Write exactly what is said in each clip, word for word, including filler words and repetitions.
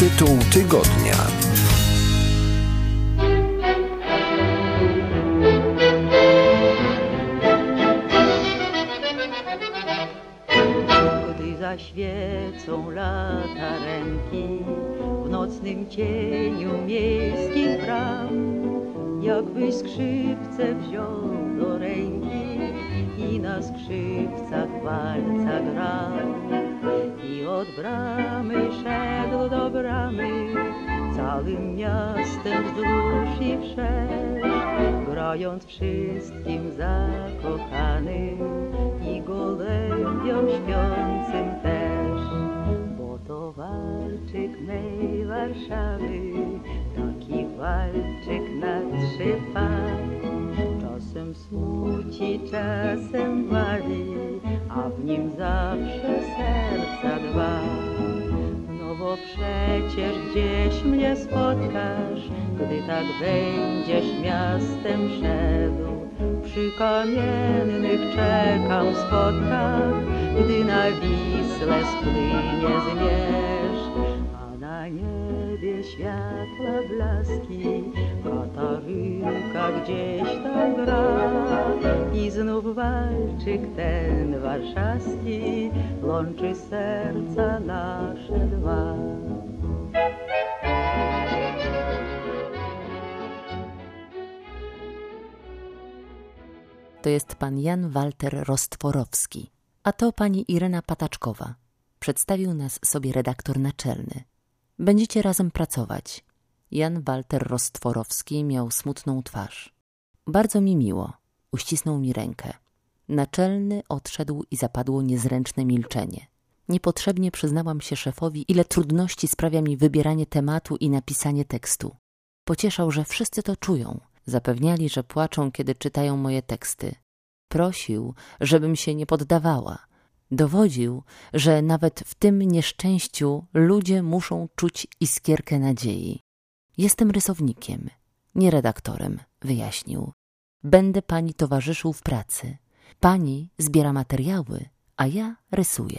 Tytuł tygodnia. Gdy zaświecą latarenki w nocnym cieniu miejskich bram, jakbyś skrzypce wziął do ręki i na skrzypcach walca grał. I od bramy szedł do bramy, całym miastem wzdłuż i wszerz, grając wszystkim zakochanym i gołębiom śpiącym też. Bo to walczyk mej Warszawy, taki walczyk na trzy par. Czasem smuci, czasem bawi, a w nim zawsze serca dwa. No bo przecież gdzieś mnie spotkasz, gdy tak będziesz miastem szedł. Przy kamiennych czekam spotkach, gdy na Wisle spłynie zmierzch, a na niebie światła blaski, Katarynka gdzieś tam gra. I znów walczyk ten warszawski łączy serca nasze dwa. To jest pan Jan Walter Rostworowski, a to pani Irena Pataczkowa. Przedstawił nas sobie redaktor naczelny. Będziecie razem pracować. Jan Walter Rostworowski miał smutną twarz. Bardzo mi miło. Uścisnął mi rękę. Naczelny odszedł i zapadło niezręczne milczenie. Niepotrzebnie przyznałam się szefowi, ile trudności sprawia mi wybieranie tematu i napisanie tekstu. Pocieszał, że wszyscy to czują. Zapewniali, że płaczą, kiedy czytają moje teksty. Prosił, żebym się nie poddawała. Dowodził, że nawet w tym nieszczęściu ludzie muszą czuć iskierkę nadziei. Jestem rysownikiem, nie redaktorem, wyjaśnił. Będę pani towarzyszył w pracy. Pani zbiera materiały, a ja rysuję.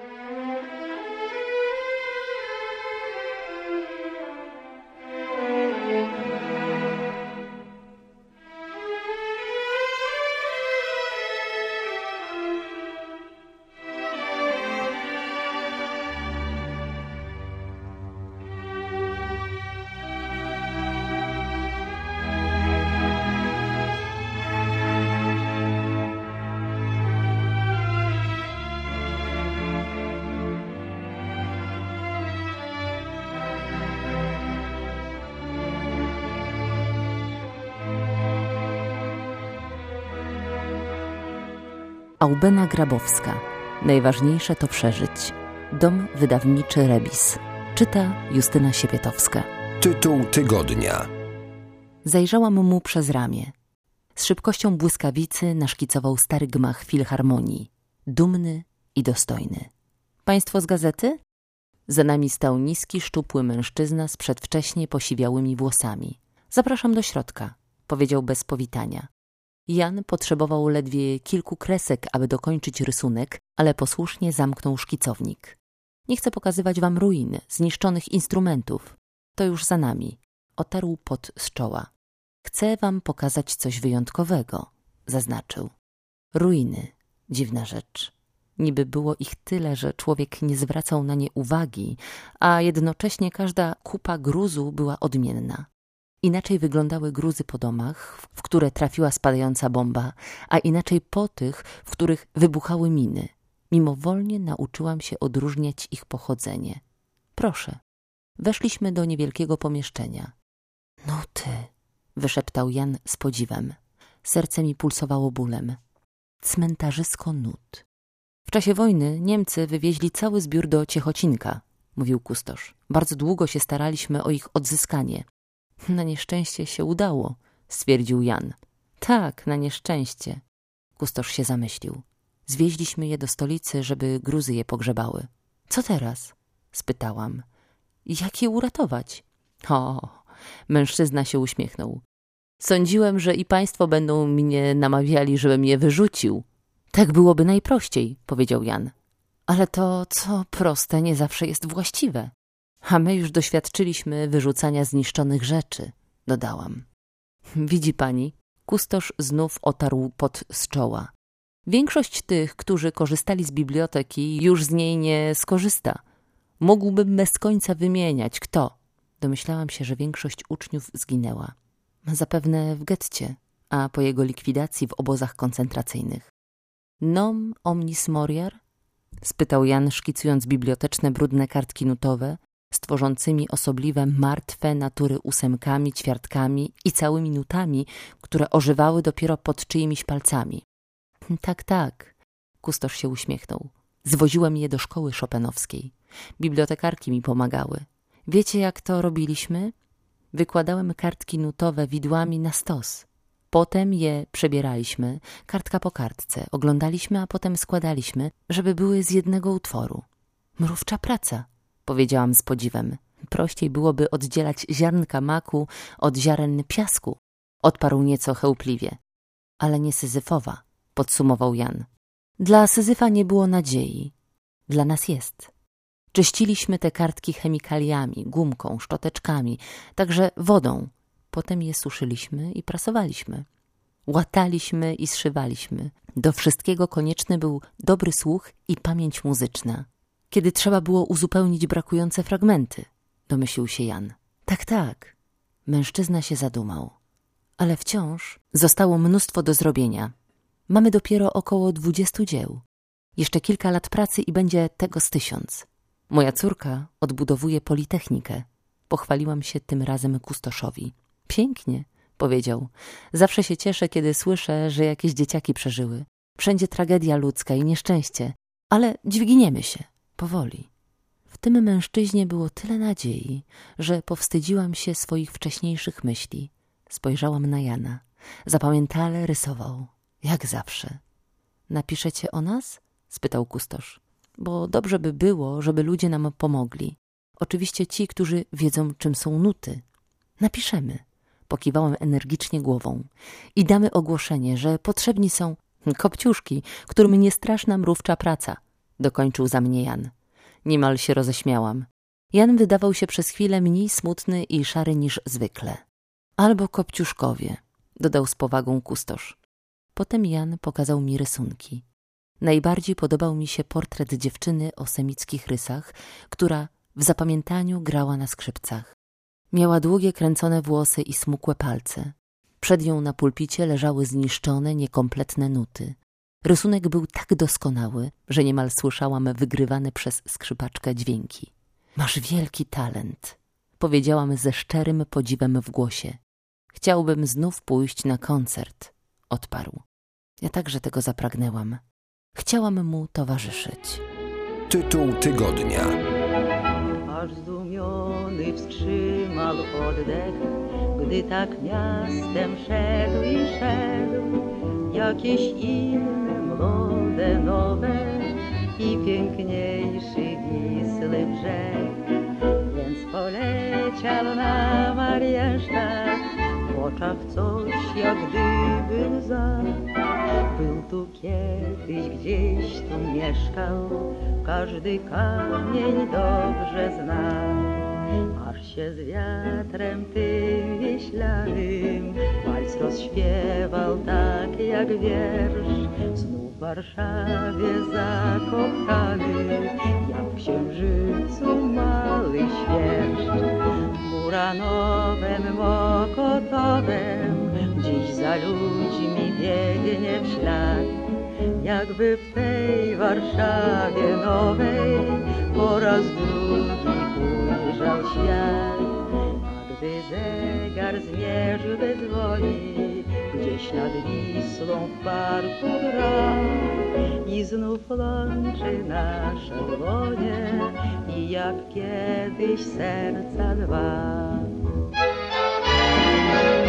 Aubena Grabowska. Najważniejsze to przeżyć. Dom wydawniczy Rebis. Czyta Justyna Siepietowska. Tytuł tygodnia. Zajrzałam mu przez ramię. Z szybkością błyskawicy naszkicował stary gmach filharmonii. Dumny i dostojny. Państwo z gazety? Za nami stał niski, szczupły mężczyzna z przedwcześnie posiwiałymi włosami. Zapraszam do środka, powiedział bez powitania. Jan potrzebował ledwie kilku kresek, aby dokończyć rysunek, ale posłusznie zamknął szkicownik. Nie chcę pokazywać wam ruin, zniszczonych instrumentów. To już za nami. Otarł pot z czoła. Chcę wam pokazać coś wyjątkowego, zaznaczył. Ruiny. Dziwna rzecz. Niby było ich tyle, że człowiek nie zwracał na nie uwagi, a jednocześnie każda kupa gruzu była odmienna. Inaczej wyglądały gruzy po domach, w które trafiła spadająca bomba, a inaczej po tych, w których wybuchały miny. Mimowolnie nauczyłam się odróżniać ich pochodzenie. Proszę. Weszliśmy do niewielkiego pomieszczenia. No ty, wyszeptał Jan z podziwem. Serce mi pulsowało bólem. Cmentarzysko nut. W czasie wojny Niemcy wywieźli cały zbiór do Ciechocinka, mówił kustosz. Bardzo długo się staraliśmy o ich odzyskanie. Na nieszczęście się udało, stwierdził Jan. Tak, na nieszczęście. Kustosz się zamyślił. Zwieźliśmy je do stolicy, żeby gruzy je pogrzebały. Co teraz? Spytałam. Jak je uratować? O, mężczyzna się uśmiechnął. Sądziłem, że i państwo będą mnie namawiali, żebym je wyrzucił. Tak byłoby najprościej, powiedział Jan. Ale to, co proste, nie zawsze jest właściwe. A my już doświadczyliśmy wyrzucania zniszczonych rzeczy, dodałam. Widzi pani, kustosz znów otarł pot z czoła. Większość tych, którzy korzystali z biblioteki, już z niej nie skorzysta. Mógłbym bez końca wymieniać, kto. Domyślałam się, że większość uczniów zginęła. Zapewne w getcie, a po jego likwidacji w obozach koncentracyjnych. Nom omnis moriar? Spytał Jan, szkicując biblioteczne brudne kartki nutowe, z tworzącymi osobliwe martwe natury ósemkami, ćwiartkami i całymi nutami, które ożywały dopiero pod czyimiś palcami. Tak, tak, kustosz się uśmiechnął. Zwoziłem je do szkoły szopenowskiej. Bibliotekarki mi pomagały. Wiecie, jak to robiliśmy? Wykładałem kartki nutowe widłami na stos. Potem je przebieraliśmy, kartka po kartce, oglądaliśmy, a potem składaliśmy, żeby były z jednego utworu. Mrówcza praca, powiedziałam z podziwem. Prościej byłoby oddzielać ziarnka maku od ziaren piasku, odparł nieco chełpliwie. Ale nie syzyfowa, podsumował Jan. Dla Syzyfa nie było nadziei. Dla nas jest. Czyściliśmy te kartki chemikaliami, gumką, szczoteczkami, także wodą. Potem je suszyliśmy i prasowaliśmy. Łataliśmy i zszywaliśmy. Do wszystkiego konieczny był dobry słuch i pamięć muzyczna. Kiedy trzeba było uzupełnić brakujące fragmenty, domyślił się Jan. Tak, tak. Mężczyzna się zadumał. Ale wciąż zostało mnóstwo do zrobienia. Mamy dopiero około dwudziestu dzieł. Jeszcze kilka lat pracy i będzie tego z tysiąc. Moja córka odbudowuje Politechnikę. Pochwaliłam się tym razem kustoszowi. Pięknie, powiedział. Zawsze się cieszę, kiedy słyszę, że jakieś dzieciaki przeżyły. Wszędzie tragedia ludzka i nieszczęście, ale dźwigniemy się, powoli. W tym mężczyźnie było tyle nadziei, że powstydziłam się swoich wcześniejszych myśli. Spojrzałam na Jana. Zapamiętale rysował, jak zawsze. Napiszecie o nas? Spytał kustosz. Bo dobrze by było, żeby ludzie nam pomogli. Oczywiście ci, którzy wiedzą, czym są nuty. Napiszemy. Pokiwałam energicznie głową. I damy ogłoszenie, że potrzebni są kopciuszki, którym nie straszna mrówcza praca. Dokończył za mnie Jan. Niemal się roześmiałam. Jan wydawał się przez chwilę mniej smutny i szary niż zwykle. Albo kopciuszkowie, dodał z powagą kustosz. Potem Jan pokazał mi rysunki. Najbardziej podobał mi się portret dziewczyny o semickich rysach, która w zapamiętaniu grała na skrzypcach. Miała długie, kręcone włosy i smukłe palce. Przed nią na pulpicie leżały zniszczone, niekompletne nuty. Rysunek był tak doskonały, że niemal słyszałam wygrywane przez skrzypaczkę dźwięki. Masz wielki talent, powiedziałam ze szczerym podziwem w głosie. Chciałbym znów pójść na koncert, odparł. Ja także tego zapragnęłam. Chciałam mu towarzyszyć. Tytuł tygodnia. Aż zdumiony wstrzymał oddech, gdy tak miastem szedł i szedł. Jakieś inne, młode, nowe i piękniejszy Wisły brzeg. Więc poleciał na Marienstadt, w oczach coś jak gdyby łza. Był tu kiedyś, gdzieś tu mieszkał, każdy kamień dobrze zna. Aż się z wiatrem tym wieślanym walc rozśpiewał tak jak wiersz. Znów w Warszawie zakochany, jak w księżycu mały świerszcz. Muranowem, Mokotowem dziś za ludźmi biegnie w ślad. Jakby w tej Warszawie nowej po raz drugi ujrzał świat. A gdy zegar zmierzył dzwoni, gdzieś nad Wisłą w parku gra i znów łączy nasze dłonie i jak kiedyś serca dwa.